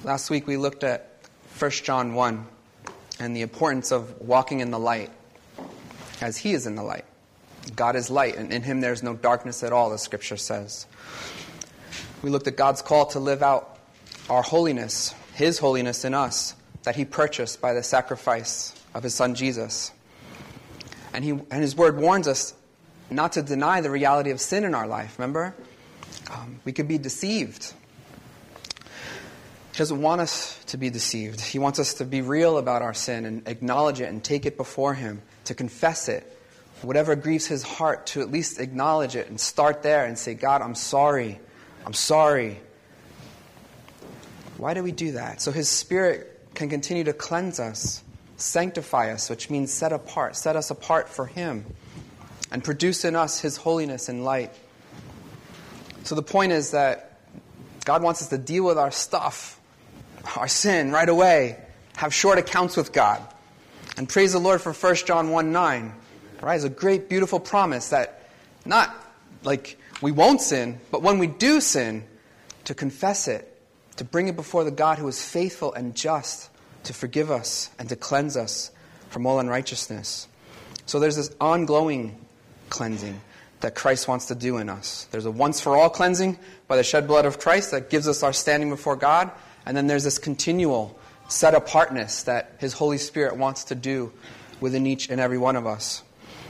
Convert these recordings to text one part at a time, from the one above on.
Last week we looked at 1 John 1 and the importance of walking in the light as He is in the light. God is light, and in Him there's no darkness at all, as Scripture says. We looked at God's call to live out our holiness, His holiness in us, that He purchased by the sacrifice of His Son Jesus. And His Word warns us not to deny the reality of sin in our life, remember? We could be deceived. He doesn't want us to be deceived. He wants us to be real about our sin and acknowledge it and take it before Him, to confess it. Whatever grieves His heart, to at least acknowledge it and start there and say, God, I'm sorry. I'm sorry. Why do we do that? So His Spirit can continue to cleanse us, sanctify us, which means set us apart for Him, and produce in us His holiness and light. So the point is that God wants us to deal with our stuff, our sin, right away, have short accounts with God. And praise the Lord for 1 John 1:9. Right? It's a great, beautiful promise that not like we won't sin, but when we do sin, to confess it, to bring it before the God who is faithful and just, to forgive us and to cleanse us from all unrighteousness. So there's this ongoing cleansing that Christ wants to do in us. There's a once-for-all cleansing by the shed blood of Christ that gives us our standing before God. And then there's this continual set-apartness that His Holy Spirit wants to do within each and every one of us.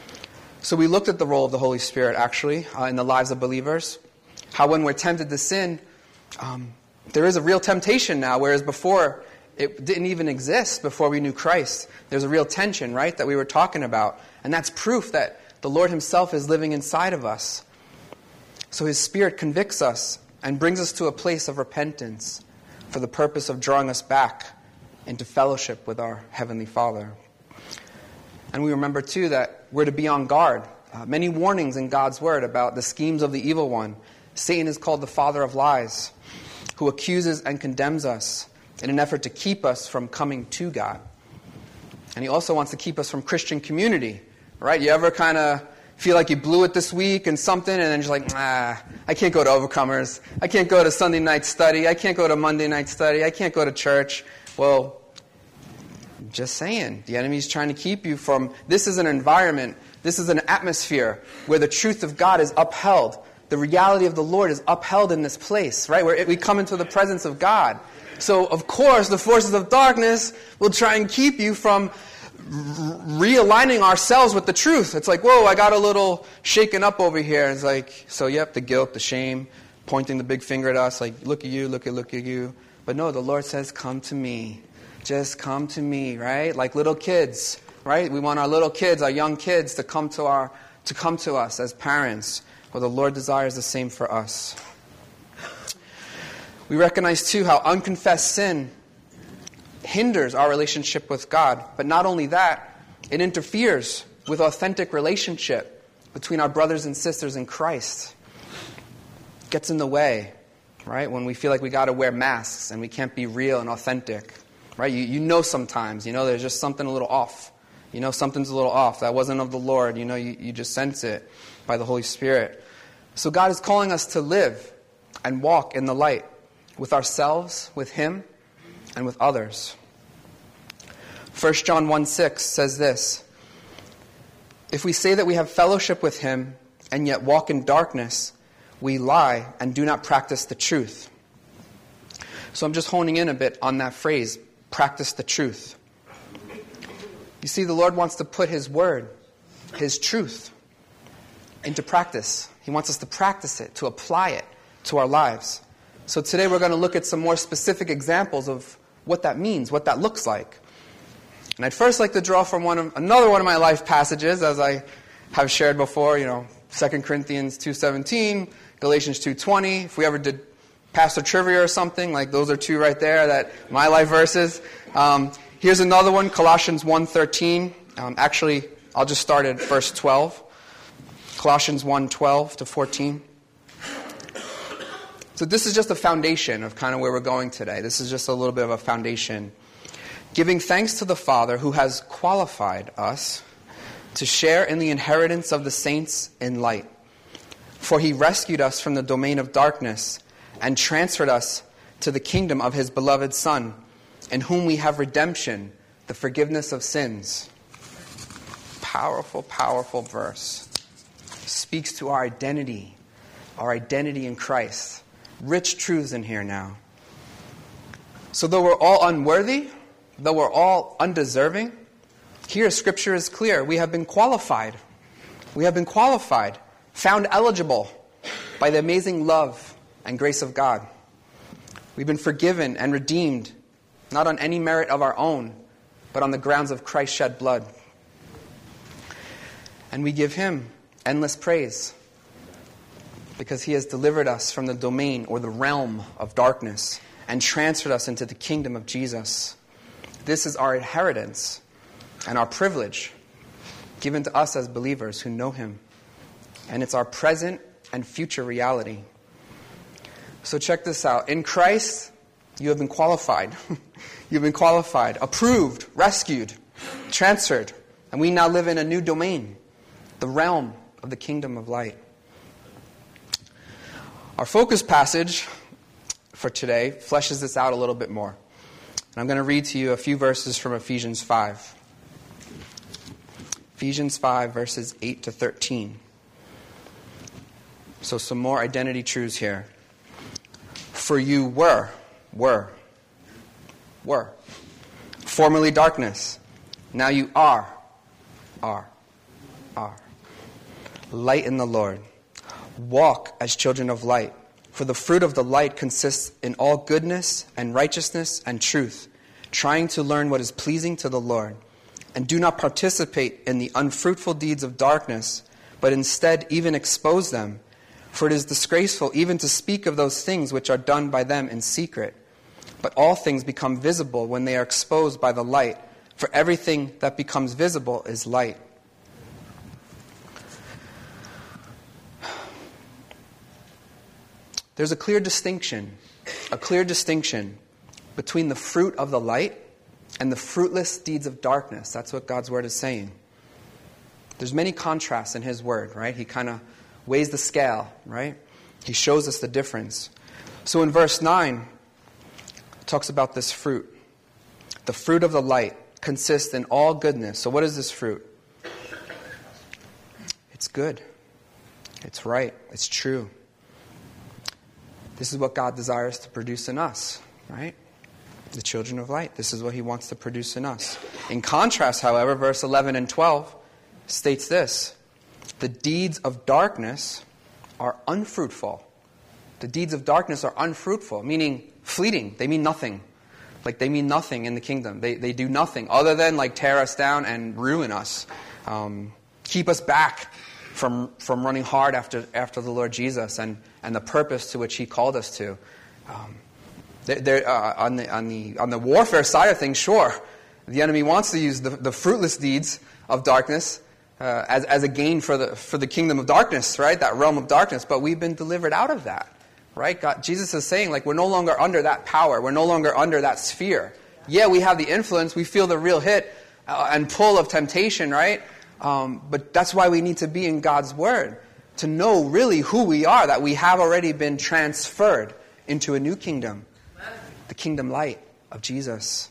So we looked at the role of the Holy Spirit, actually, in the lives of believers. How when we're tempted to sin, there is a real temptation now, whereas before it didn't even exist before we knew Christ. There's a real tension, right, that we were talking about. And that's proof that the Lord Himself is living inside of us. So His Spirit convicts us and brings us to a place of repentance for the purpose of drawing us back into fellowship with our Heavenly Father. And we remember, too, that we're to be on guard. Many warnings in God's Word about the schemes of the evil one. Satan is called the father of lies, who accuses and condemns us in an effort to keep us from coming to God. And he also wants to keep us from Christian community. Right? You ever kind of feel like you blew it this week and something, and then you're like, I can't go to Overcomers. I can't go to Sunday night study. I can't go to Monday night study. I can't go to church. Well, just saying, the enemy's trying to keep you from, this is an environment, this is an atmosphere where the truth of God is upheld. The reality of the Lord is upheld in this place, right? Where we come into the presence of God. So, of course, the forces of darkness will try and keep you from realigning ourselves with the truth. It's like, whoa, I got a little shaken up over here. It's like, so yep, the guilt, the shame, pointing the big finger at us, like, look at you, look at you. But no, the Lord says, come to me. Just come to me, right? Like little kids, right? We want our little kids, our young kids, to come to us as parents. Well, the Lord desires the same for us. We recognize too how unconfessed sin hinders our relationship with God. But not only that, it interferes with authentic relationship between our brothers and sisters in Christ. It gets in the way, right? When we feel like we got to wear masks and we can't be real and authentic, right? You know sometimes, there's just something a little off. Something's a little off. That wasn't of the Lord. You just sense it by the Holy Spirit. So God is calling us to live and walk in the light with ourselves, with Him, and with others. 1 John 1:6 says this: if we say that we have fellowship with Him and yet walk in darkness, we lie and do not practice the truth. So I'm just honing in a bit on that phrase, practice the truth. You see, the Lord wants to put His word, His truth, into practice. He wants us to practice it, to apply it to our lives. So today we're going to look at some more specific examples of what that means, what that looks like. And I'd first like to draw from another one of my life passages, as I have shared before, 2 Corinthians 2:17, Galatians 2:20. If we ever did pastor trivia or something, like those are two right there, that my life verses. Here's another one, Colossians 1:13. Actually, I'll just start at verse 12. Colossians 1:12 to 14. So this is just a foundation of kind of where we're going today. This is just a little bit of a foundation. Giving thanks to the Father who has qualified us to share in the inheritance of the saints in light. For He rescued us from the domain of darkness and transferred us to the kingdom of his beloved Son, in whom we have redemption, the forgiveness of sins. Powerful, powerful verse. Speaks to our identity in Christ. Rich truths in here now. So though we're all unworthy, though we're all undeserving, here Scripture is clear. We have been qualified. We have been qualified, found eligible by the amazing love and grace of God. We've been forgiven and redeemed, not on any merit of our own, but on the grounds of Christ's shed blood. And we give him endless praise because he has delivered us from the domain or the realm of darkness and transferred us into the kingdom of Jesus. This is our inheritance and our privilege given to us as believers who know him. And it's our present and future reality. So check this out. In Christ, you have been qualified. You've been qualified, approved, rescued, transferred. And we now live in a new domain, the realm of the kingdom of light. Our focus passage for today fleshes this out a little bit more. And I'm going to read to you a few verses from Ephesians 5. Ephesians 5, verses 8 to 13. So some more identity truths here. For you were formerly darkness. Now you are light in the Lord. Walk as children of light. For the fruit of the light consists in all goodness and righteousness and truth, trying to learn what is pleasing to the Lord. And do not participate in the unfruitful deeds of darkness, but instead even expose them. For it is disgraceful even to speak of those things which are done by them in secret. But all things become visible when they are exposed by the light. For everything that becomes visible is light. There's a clear distinction between the fruit of the light and the fruitless deeds of darkness. That's what God's word is saying. There's many contrasts in his word, right? He kind of weighs the scale, right? He shows us the difference. So in verse 9, it talks about this fruit. The fruit of the light consists in all goodness. So what is this fruit? It's good. It's right. It's true. This is what God desires to produce in us, right? The children of light. This is what he wants to produce in us. In contrast, however, verse 11 and 12 states this. The deeds of darkness are unfruitful. The deeds of darkness are unfruitful, meaning fleeting. They mean nothing. Like they mean nothing in the kingdom. They do nothing other than like tear us down and ruin us. Keep us back from running hard after the Lord Jesus and the purpose to which he called us to. On the warfare side of things, sure, the enemy wants to use the fruitless deeds of darkness as a gain for the kingdom of darkness, right? That realm of darkness. But we've been delivered out of that, right? Jesus is saying, like, we're no longer under that power. We're no longer under that sphere. Yeah, we have the influence. We feel the real hit and pull of temptation, right? But that's why we need to be in God's word to know really who we are, that we have already been transferred into a new kingdom, the kingdom light of Jesus.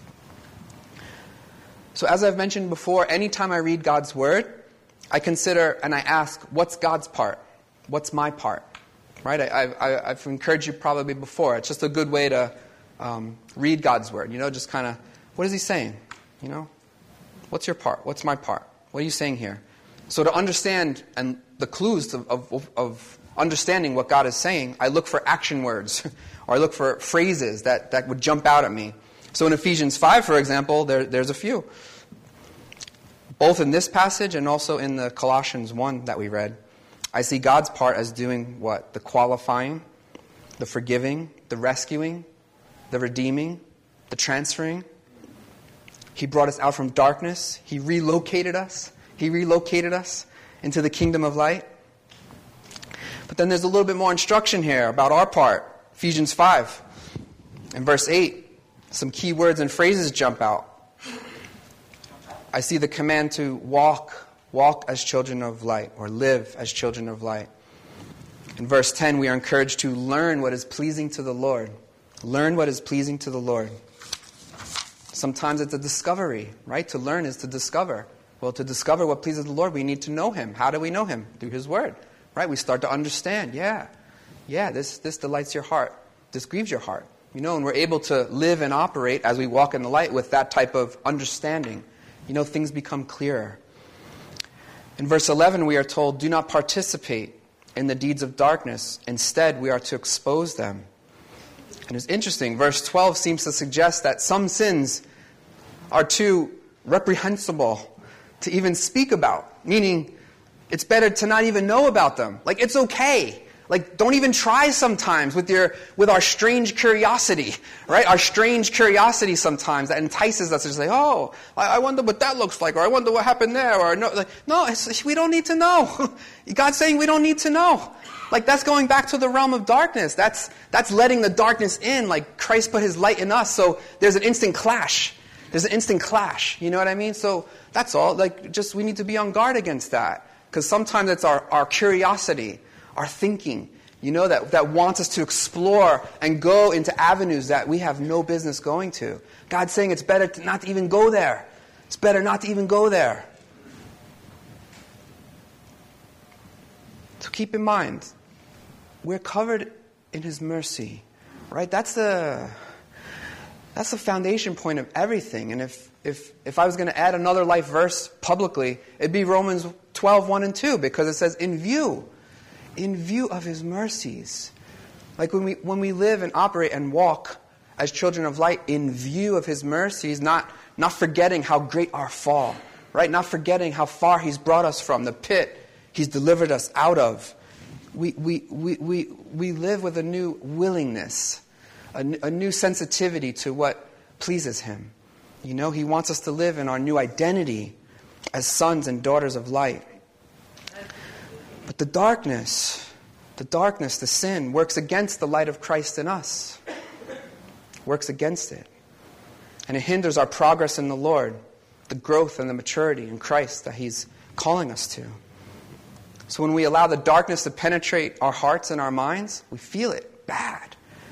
So as I've mentioned before, anytime I read God's word, I consider and I ask, what's God's part? What's my part? Right? I've encouraged you probably before. It's just a good way to read God's word. Just kind of, what is he saying? What's your part? What's my part? What are you saying here? So to understand and the clues of understanding what God is saying, I look for action words or I look for phrases that would jump out at me. So in Ephesians 5, for example, there's a few. Both in this passage and also in the Colossians 1 that we read, I see God's part as doing what? The qualifying, the forgiving, the rescuing, the redeeming, the transferring. He brought us out from darkness. He relocated us. Into the kingdom of light. But then there's a little bit more instruction here about our part. Ephesians 5 and verse 8. Some key words and phrases jump out. I see the command to walk as children of light, or live as children of light. In verse 10, we are encouraged to learn what is pleasing to the Lord. Learn what is pleasing to the Lord. Sometimes it's a discovery, right? To learn is to discover. Well, to discover what pleases the Lord, we need to know Him. How do we know Him? Through His Word, right? We start to understand, this delights your heart. This grieves your heart. And we're able to live and operate as we walk in the light with that type of understanding. Things become clearer. In verse 11, we are told, do not participate in the deeds of darkness. Instead, we are to expose them. And it's interesting, verse 12 seems to suggest that some sins are too reprehensible to even speak about. Meaning, it's better to not even know about them. Like, it's okay. Like, don't even try sometimes with our strange curiosity, right? Our strange curiosity sometimes that entices us to say, oh, I wonder what that looks like, or I wonder what happened there, or no, we don't need to know. God's saying we don't need to know. Like, that's going back to the realm of darkness. That's letting the darkness in, like Christ put His light in us, so there's an instant clash. You know what I mean? So that's all. Like, just we need to be on guard against that. Because sometimes it's our curiosity, our thinking, that wants us to explore and go into avenues that we have no business going to. God's saying it's better not to even go there. It's better not to even go there. So keep in mind, we're covered in His mercy, right? That's the foundation point of everything. And if I was going to add another life verse publicly, it'd be Romans 12:1 and 2, because it says, in view of His mercies. Like when we live and operate and walk as children of light in view of His mercies, not forgetting how great our fall, right? Not forgetting how far He's brought us from, the pit He's delivered us out of. We live with a new willingness, a new sensitivity to what pleases Him. He wants us to live in our new identity as sons and daughters of light. But the darkness, the sin, works against the light of Christ in us. Works against it. And it hinders our progress in the Lord, the growth and the maturity in Christ that He's calling us to. So when we allow the darkness to penetrate our hearts and our minds, we feel it bad.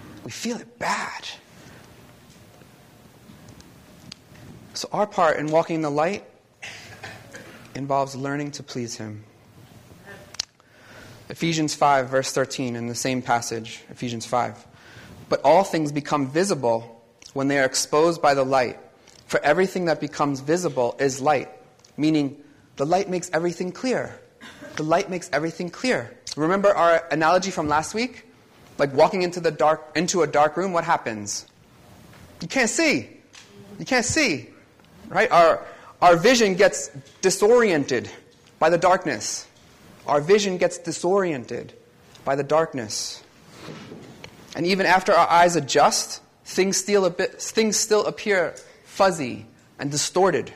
So our part in walking in the light involves learning to please Him. Ephesians 5, verse 13, in the same passage, Ephesians 5. But all things become visible when they are exposed by the light. For everything that becomes visible is light. Meaning, the light makes everything clear. The light makes everything clear. Remember our analogy from last week? Like walking into a dark room, what happens? You can't see. Right? Our vision gets disoriented by the darkness. Our vision gets disoriented by the darkness. And even after our eyes adjust, things still appear fuzzy and distorted.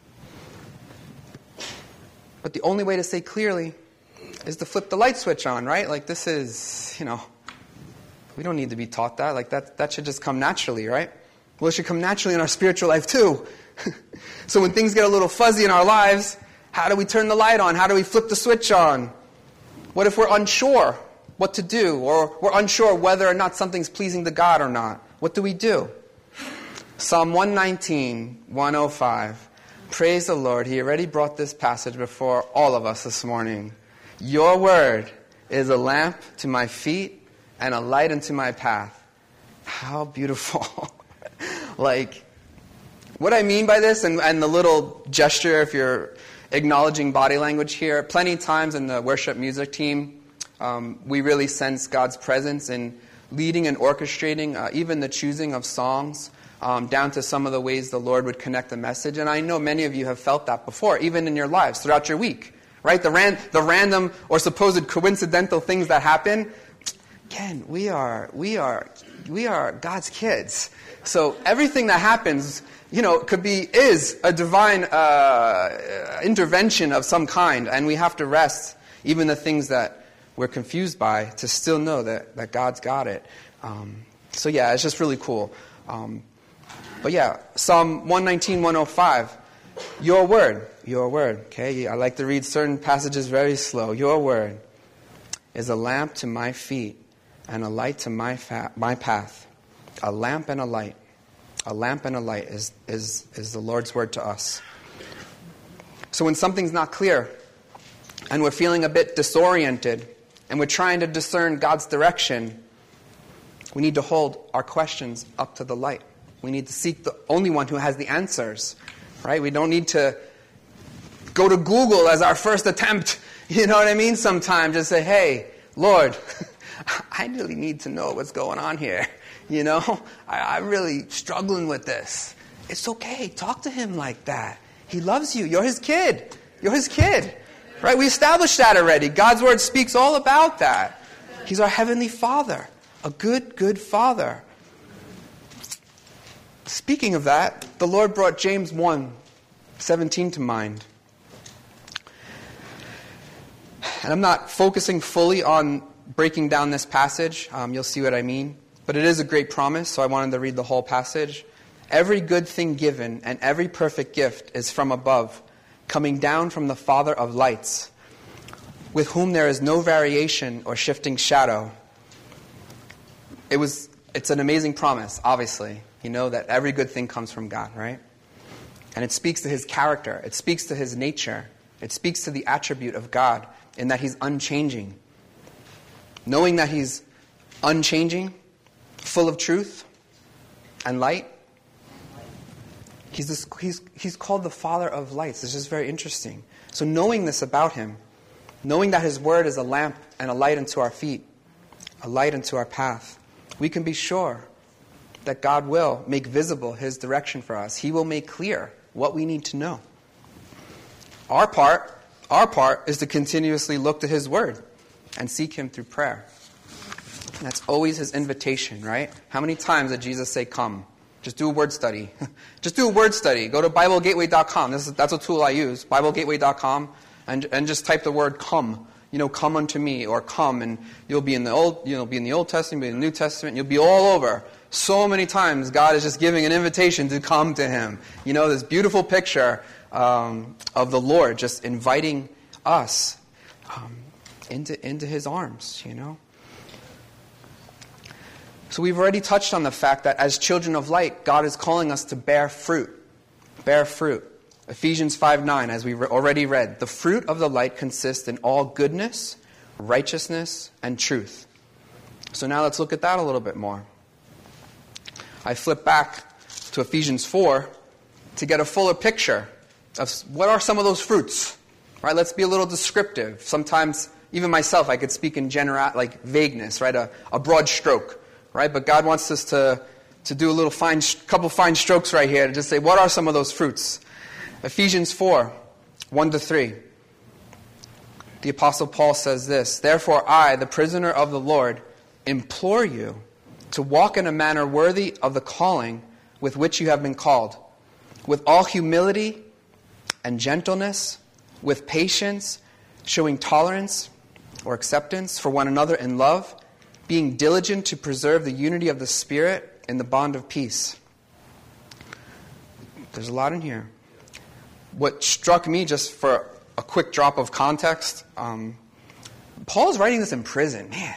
But the only way to say clearly is to flip the light switch on, right? Like this is, we don't need to be taught that. Like that should just come naturally, right? Well, it should come naturally in our spiritual life too. So when things get a little fuzzy in our lives, how do we turn the light on? How do we flip the switch on? What if we're unsure what to do? Or we're unsure whether or not something's pleasing to God or not? What do we do? Psalm 119, 105. Praise the Lord. He already brought this passage before all of us this morning. Your word is a lamp to my feet and a light unto my path. How beautiful. Like, what I mean by this, and the little gesture, if you're acknowledging body language here, plenty of times in the worship music team, we really sense God's presence in leading and orchestrating even the choosing of songs, down to some of the ways the Lord would connect the message. And I know many of you have felt that before, even in your lives, throughout your week. Right? The random or supposed coincidental things that happen. Again, we are God's kids. So everything that happens, is a divine intervention of some kind, and we have to rest even the things that we're confused by to still know that God's got it. So yeah, it's just really cool. But yeah, Psalm 119, 105. Your word. Okay, I like to read certain passages very slow. Your word is a lamp to my feet and a light to my path. A lamp and a light. A lamp and a light is the Lord's word to us. So when something's not clear, and we're feeling a bit disoriented, and we're trying to discern God's direction, we need to hold our questions up to the light. We need to seek the only one who has the answers, right? We don't need to go to Google as our first attempt, you know what I mean? Sometimes just say, hey, Lord, I really need to know what's going on here. You know, I'm really struggling with this. It's okay. Talk to him like that. He loves you. You're his kid. You're his kid. Right? We established that already. God's word speaks all about that. He's our heavenly Father. A good, good Father. Speaking of that, the Lord brought James 1:17 to mind. And I'm not focusing fully on breaking down this passage. You'll see what I mean. But it is a great promise, so I wanted to read the whole passage. Every good thing given and every perfect gift is from above, coming down from the Father of lights, with whom there is no variation or shifting shadow. It's an amazing promise, obviously. You know that every good thing comes from God, right? And it speaks to his character. It speaks to his nature. It speaks to the attribute of God in that he's unchanging. Knowing that he's unchanging, full of truth and light, he's called the Father of lights. This is very interesting. So knowing this about him, knowing that his word is a lamp and a light unto our feet, a light unto our path, we can be sure that God will make visible his direction for us. He will make clear what we need to know. Our part is to continuously look to his word and seek him through prayer. And that's always his invitation, right? How many times did Jesus say, come? Just do a word study. Just do a word study. Go to BibleGateway.com. That's a tool I use. BibleGateway.com. And just type the word come. You know, come unto me, or come, and you'll be in the Old Testament, be in the New Testament, you'll be all over. So many times God is just giving an invitation to come to him. You know, this beautiful picture of the Lord just inviting us into his arms, you know. So we've already touched on the fact that as children of light, God is calling us to bear fruit. Bear fruit. Ephesians 5:9, as we already read, the fruit of the light consists in all goodness, righteousness, and truth. So now let's look at that a little bit more. I flip back to Ephesians 4 to get a fuller picture of what are some of those fruits. Right? Let's be a little descriptive. Sometimes, even myself, I could speak in vagueness, right? A broad stroke. Right? But God wants us to do a little couple fine strokes right here to just say, what are some of those fruits? Ephesians 4, 1-3. The Apostle Paul says this, therefore I, the prisoner of the Lord, implore you to walk in a manner worthy of the calling with which you have been called, with all humility and gentleness, with patience, showing tolerance or acceptance for one another in love, being diligent to preserve the unity of the Spirit in the bond of peace. There's a lot in here. What struck me, just for a quick drop of context, Paul's writing this in prison. Man,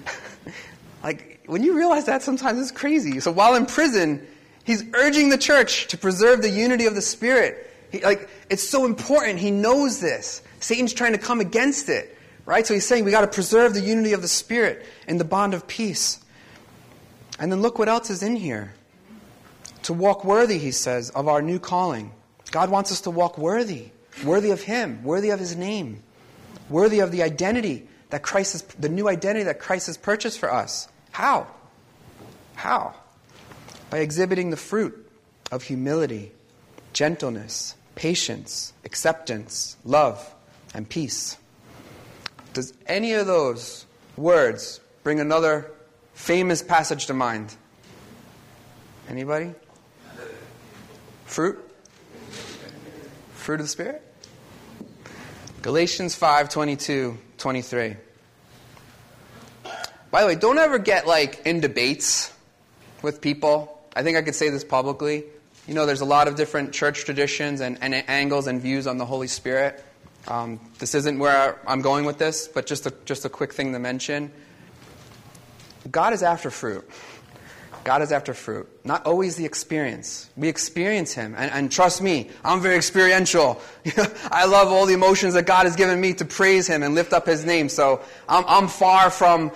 like, when you realize that, sometimes it's crazy. So while in prison, he's urging the church to preserve the unity of the Spirit. It's so important. He knows this. Satan's trying to come against it. Right? So he's saying we got to preserve the unity of the Spirit in the bond of peace. And then look what else is in here. To walk worthy, he says, of our new calling. God wants us to walk worthy. Worthy of him. Worthy of his name. Worthy of the identity that the new identity that Christ has purchased for us. How? How? By exhibiting the fruit of humility, gentleness, patience, acceptance, love, and peace. Does any of those words bring another famous passage to mind? Anybody? Fruit? Fruit of the Spirit? Galatians 5:22, 23. By the way, don't ever get in debates with people. I think I could say this publicly. You know, there's a lot of different church traditions and angles and views on the Holy Spirit. This isn't where I'm going with this, but just a quick thing to mention. God is after fruit. God is after fruit, not always the experience. We experience him, and trust me, I'm very experiential. I love all the emotions that God has given me to praise him and lift up his name. So I'm far from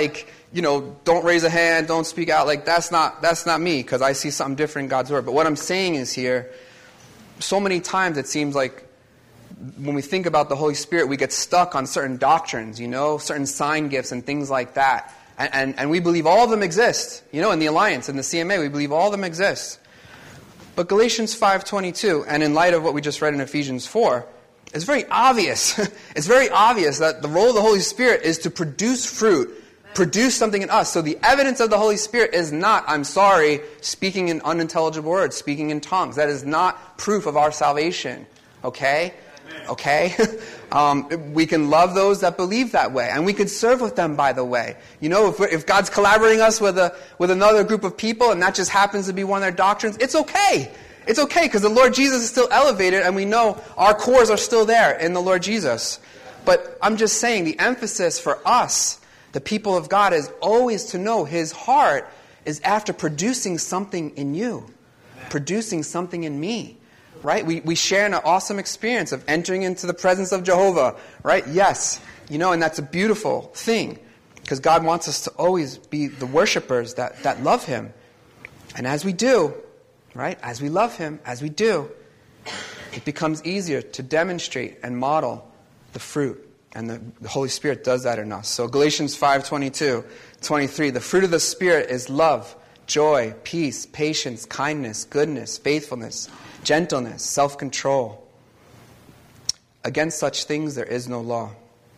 don't raise a hand, don't speak out. That's not me, because I see something different in God's word. But what I'm saying is here, so many times it seems like when we think about the Holy Spirit, we get stuck on certain doctrines, certain sign gifts and things like that. And we believe all of them exist. In the Alliance, in the CMA, we believe all of them exist. But Galatians 5:22, and in light of what we just read in Ephesians 4, it's very obvious. It's very obvious that the role of the Holy Spirit is to produce fruit, produce something in us. So the evidence of the Holy Spirit is not, speaking in unintelligible words, speaking in tongues. That is not proof of our salvation. Okay? Okay? We can love those that believe that way. And we can serve with them, by the way. If God's collaborating us with another group of people and that just happens to be one of their doctrines, it's okay. It's okay, because the Lord Jesus is still elevated and we know our cores are still there in the Lord Jesus. But I'm just saying, the emphasis for us, the people of God, is always to know his heart is after producing something in you. Producing something in me. Right? We share an awesome experience of entering into the presence of Jehovah. Right? Yes. And that's a beautiful thing. Because God wants us to always be the worshipers that love him. And as we do, right? As we love him, as we do, it becomes easier to demonstrate and model the fruit. And the Holy Spirit does that in us. So Galatians 5:22-23, the fruit of the Spirit is love, joy, peace, patience, kindness, goodness, faithfulness, gentleness, self-control. Against such things there is no law.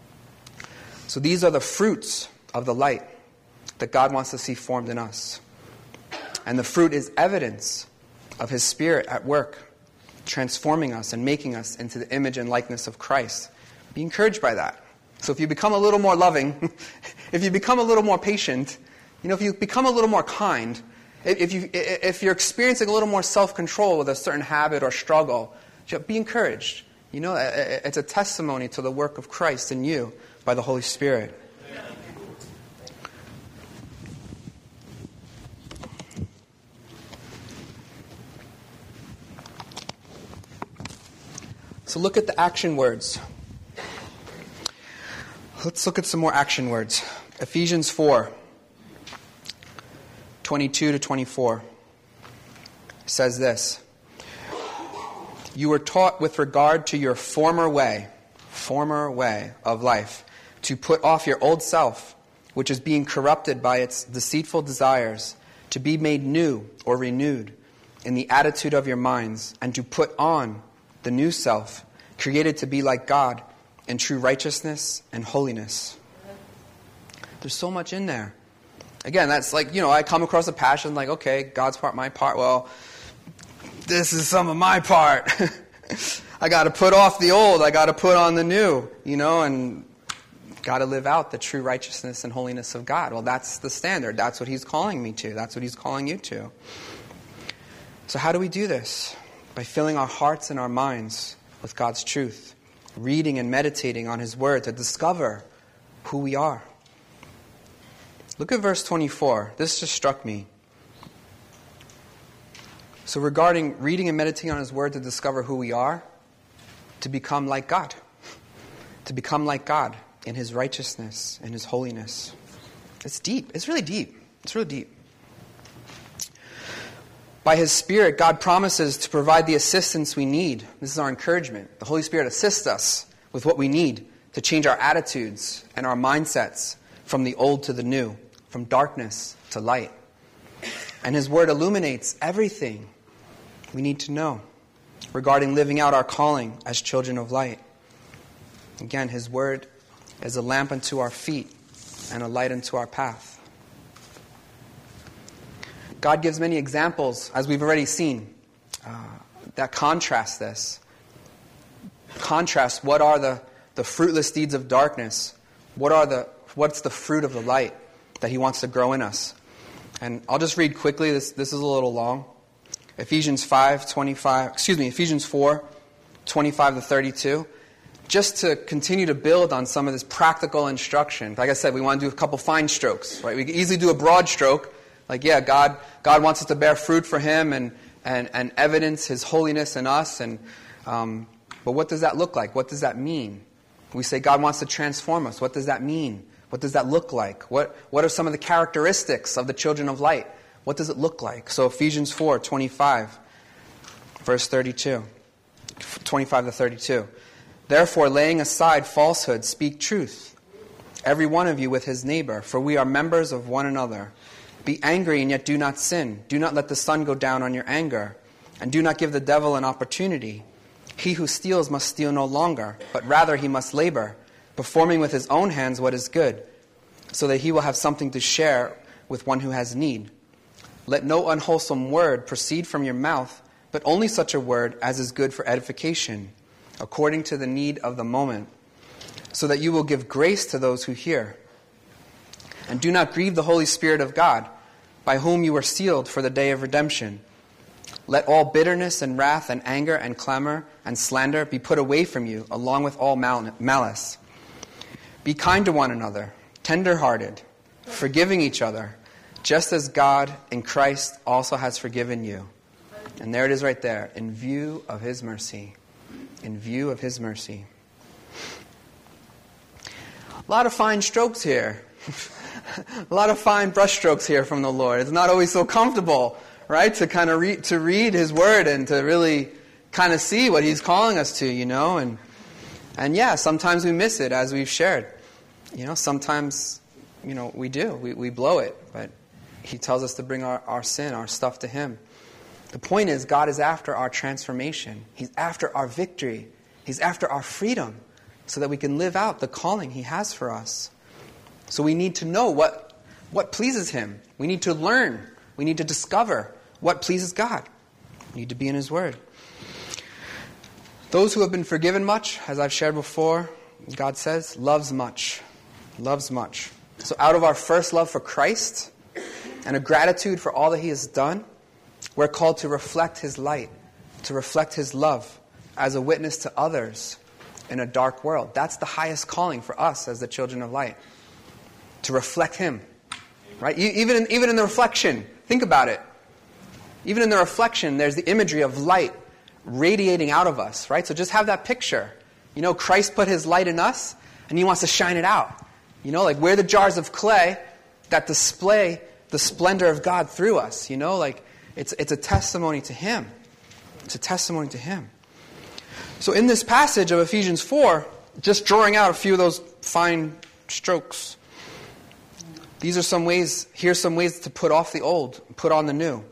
So these are the fruits of the light that God wants to see formed in us. And the fruit is evidence of his Spirit at work, transforming us and making us into the image and likeness of Christ. Be encouraged by that. So if you become a little more loving, if you become a little more patient, if you become a little more kind, if you're experiencing a little more self-control with a certain habit or struggle, be encouraged. It's a testimony to the work of Christ in you by the Holy Spirit. So look at the action words. Let's look at some more action words. Ephesians 4:22-24 says this. You were taught with regard to your former way of life, to put off your old self, which is being corrupted by its deceitful desires, to be made new or renewed in the attitude of your minds, and to put on the new self, created to be like God in true righteousness and holiness. There's so much in there. Again, that's like, I come across a passion like, okay, God's part, my part. Well, this is some of my part. I got to put off the old. I got to put on the new, and got to live out the true righteousness and holiness of God. Well, that's the standard. That's what he's calling me to. That's what he's calling you to. So how do we do this? By filling our hearts and our minds with God's truth, reading and meditating on his word to discover who we are. Look at verse 24. This just struck me. So regarding reading and meditating on his word to discover who we are, to become like God. To become like God in his righteousness and his holiness. It's deep. It's really deep. It's really deep. By his Spirit, God promises to provide the assistance we need. This is our encouragement. The Holy Spirit assists us with what we need to change our attitudes and our mindsets from the old to the new, from darkness to light. And his word illuminates everything we need to know regarding living out our calling as children of light. Again, his word is a lamp unto our feet and a light unto our path. God gives many examples, as we've already seen, that contrast this. Contrast what are the fruitless deeds of darkness, what's the fruit of the light that he wants to grow in us. And I'll just read quickly, this is a little long. Ephesians 4:25-32. Just to continue to build on some of this practical instruction. Like I said, we want to do a couple fine strokes, right? We can easily do a broad stroke, Like, yeah, God wants us to bear fruit for him and evidence his holiness in us. But what does that look like? What does that mean? We say God wants to transform us. What does that mean? What does that look like? What are some of the characteristics of the children of light? What does it look like? So Ephesians 4:25, verse 32. 25 to 32. Therefore, laying aside falsehood, speak truth, every one of you with his neighbor, for we are members of one another. Be angry and yet do not sin. Do not let the sun go down on your anger, and do not give the devil an opportunity. He who steals must steal no longer, but rather he must labor, performing with his own hands what is good, so that he will have something to share with one who has need. Let no unwholesome word proceed from your mouth, but only such a word as is good for edification, according to the need of the moment, so that you will give grace to those who hear. And do not grieve the Holy Spirit of God, by whom you were sealed for the day of redemption. Let all bitterness and wrath and anger and clamor and slander be put away from you, along with all malice. Be kind to one another, tender-hearted, forgiving each other, just as God in Christ also has forgiven you. And there it is right there, in view of his mercy. In view of his mercy. A lot of fine strokes here. A lot of fine brush strokes here from the Lord. It's not always so comfortable, right, to kind of read his word and to really kind of see what he's calling us to, And yeah, sometimes we miss it, as we've shared. Sometimes, we do. We blow it. But he tells us to bring our sin, our stuff to him. The point is, God is after our transformation. He's after our victory. He's after our freedom, so that we can live out the calling he has for us. So we need to know what pleases him. We need to learn. We need to discover what pleases God. We need to be in his word. Those who have been forgiven much, as I've shared before, God says, loves much. Loves much. So out of our first love for Christ and a gratitude for all that he has done, we're called to reflect his light, to reflect his love as a witness to others in a dark world. That's the highest calling for us as the children of light, to reflect him. Right? Even in the reflection, think about it. Even in the reflection, there's the imagery of light radiating out of us. Right? So just have that picture. Christ put his light in us, and he wants to shine it out. Like we're the jars of clay that display the splendor of God through us. It's a testimony to him. It's a testimony to him. So in this passage of Ephesians 4, just drawing out a few of those fine strokes, here's some ways to put off the old, put on the new.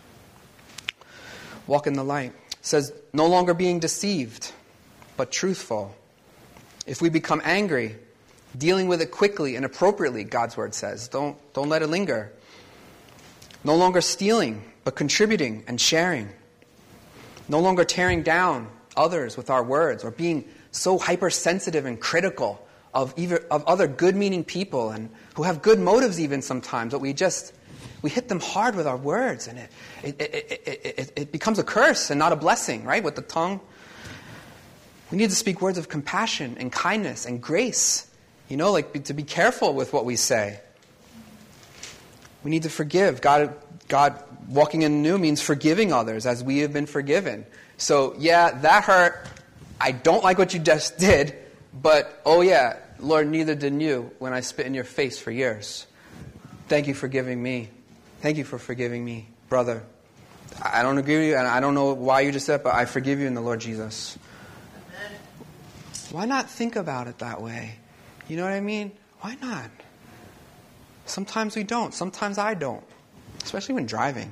Walk in the light. It says, no longer being deceived, but truthful. If we become angry, dealing with it quickly and appropriately, God's word says. Don't let it linger. No longer stealing, but contributing and sharing. No longer tearing down others with our words, or being so hypersensitive and critical of other good-meaning people and who have good motives even sometimes, but we hit them hard with our words, and it becomes a curse and not a blessing, right? With the tongue. We need to speak words of compassion and kindness and grace, to be careful with what we say. We need to forgive. God, walking in the new means forgiving others as we have been forgiven. So, yeah, that hurt. I don't like what you just did, but, oh yeah, Lord, neither did you when I spit in your face for years. Thank you for forgiving me. Thank you for forgiving me, brother. I don't agree with you, and I don't know why you just said it, but I forgive you in the Lord Jesus. Amen. Why not think about it that way? You know what I mean? Why not? Sometimes we don't. Sometimes I don't. Especially when driving.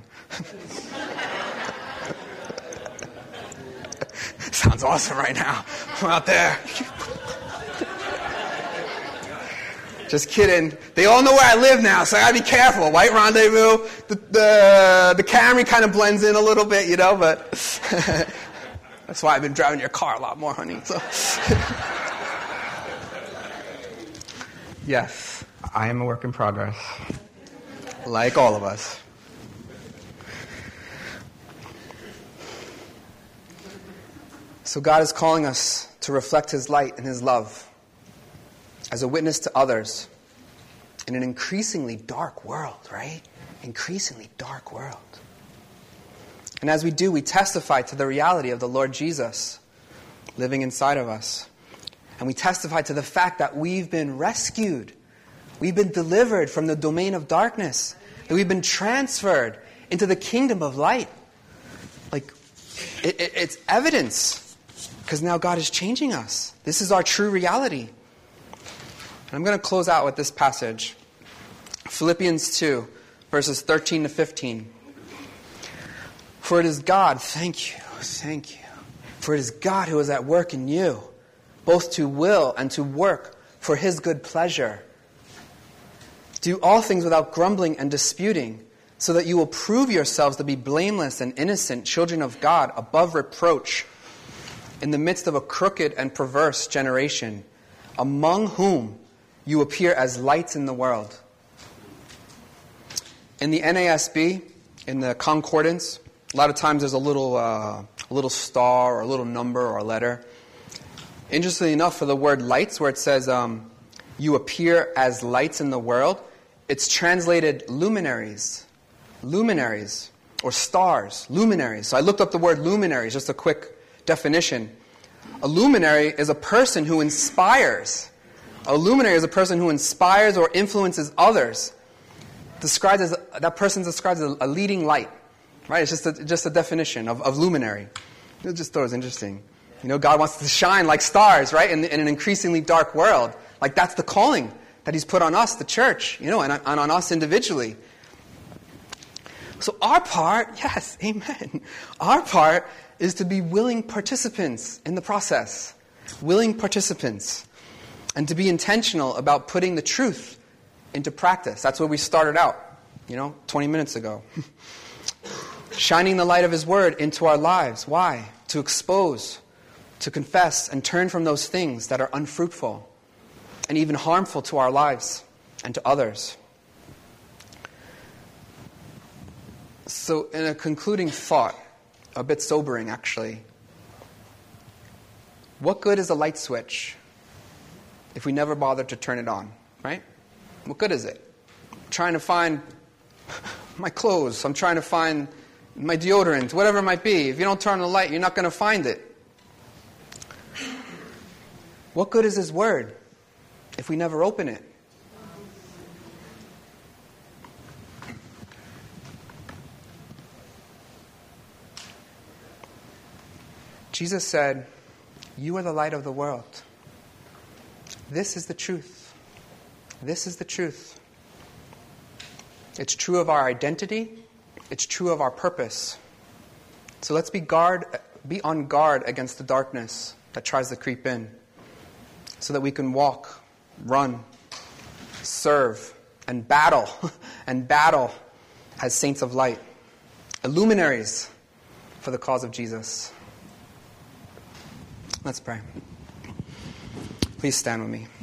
Sounds awesome right now. I'm out there. Just kidding. They all know where I live now, so I gotta be careful. White Rendezvous. The Camry kind of blends in a little bit, but that's why I've been driving your car a lot more, honey. So. Yes, I am a work in progress. Like all of us. So God is calling us to reflect his light and his love as a witness to others in an increasingly dark world, right? increasingly dark world. And as we do, we testify to the reality of the Lord Jesus living inside of us. And we testify to the fact that we've been rescued. We've been delivered from the domain of darkness. That we've been transferred into the kingdom of light. Like, it's evidence. Because now God is changing us. This is our true reality. And I'm going to close out with this passage. Philippians 2, verses 13 to 15. For it is God, thank you. For it is God who is at work in you, both to will and to work for His good pleasure. Do all things without grumbling and disputing, so that you will prove yourselves to be blameless and innocent children of God, above reproach, in the midst of a crooked and perverse generation, among whom you appear as lights in the world. In the NASB, in the concordance, a lot of times there's a little star or a little number or a letter. Interestingly enough, for the word lights, where it says you appear as lights in the world, it's translated luminaries. Luminaries, or stars, luminaries. So I looked up the word luminaries, just a quick definition. A luminary is a person who inspires. A luminary is a person who inspires or influences others. That person is described as a leading light. Right? It's just a definition of luminary. I just thought it was interesting. God wants to shine like stars, right? In an increasingly dark world. Like, that's the calling that He's put on us, the church, and on us individually. So our part, yes, amen. Our part is to be willing participants in the process. Willing participants. And to be intentional about putting the truth into practice. That's where we started out, 20 minutes ago. Shining the light of His Word into our lives. Why? To expose, to confess, and turn from those things that are unfruitful and even harmful to our lives and to others. So, in a concluding thought, a bit sobering actually, what good is a light switch if we never bother to turn it on, right? What good is it? I'm trying to find my clothes, I'm trying to find my deodorant, whatever it might be. If you don't turn on the light, you're not going to find it. What good is His Word if we never open it? Jesus said, "You are the light of the world." This is the truth. This is the truth. It's true of our identity. It's true of our purpose. So let's be on guard against the darkness that tries to creep in, so that we can walk, run, serve, and battle as saints of light, luminaries for the cause of Jesus. Let's pray. Please stand with me.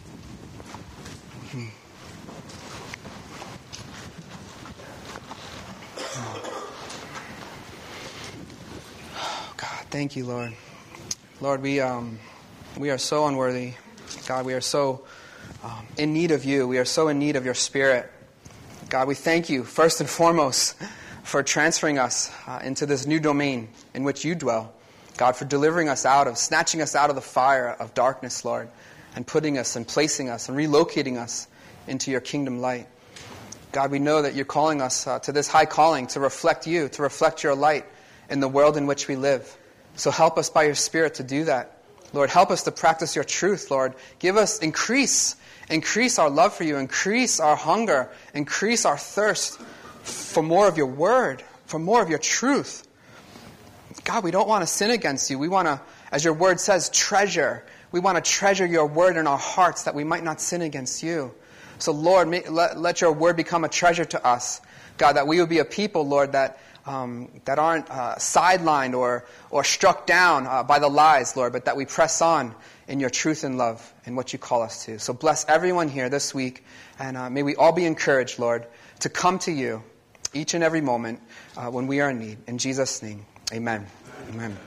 Thank you, Lord. Lord, we are so unworthy. God, we are so in need of You. We are so in need of Your Spirit. God, we thank You, first and foremost, for transferring us into this new domain in which You dwell. God, for delivering us snatching us out of the fire of darkness, Lord, and putting us and placing us and relocating us into Your kingdom light. God, we know that You're calling us to this high calling to reflect You, to reflect Your light in the world in which we live. So help us by Your Spirit to do that. Lord, help us to practice Your truth, Lord. Increase our love for You, increase our hunger, increase our thirst for more of Your Word, for more of Your truth. God, we don't want to sin against You. We want to, as Your Word says, treasure. We want to treasure Your Word in our hearts that we might not sin against You. So Lord, let Your Word become a treasure to us. God, that we would be a people, Lord, that aren't sidelined or struck down by the lies, Lord, but that we press on in Your truth and love and what You call us to. So bless everyone here this week, and may we all be encouraged, Lord, to come to You each and every moment when we are in need. In Jesus' name, amen. Amen.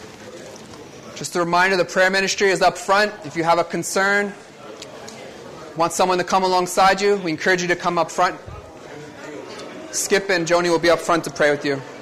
Just a reminder, the prayer ministry is up front. If you have a concern, Want someone to come alongside you? We encourage you to come up front. Skip and Joni will be up front to pray with you.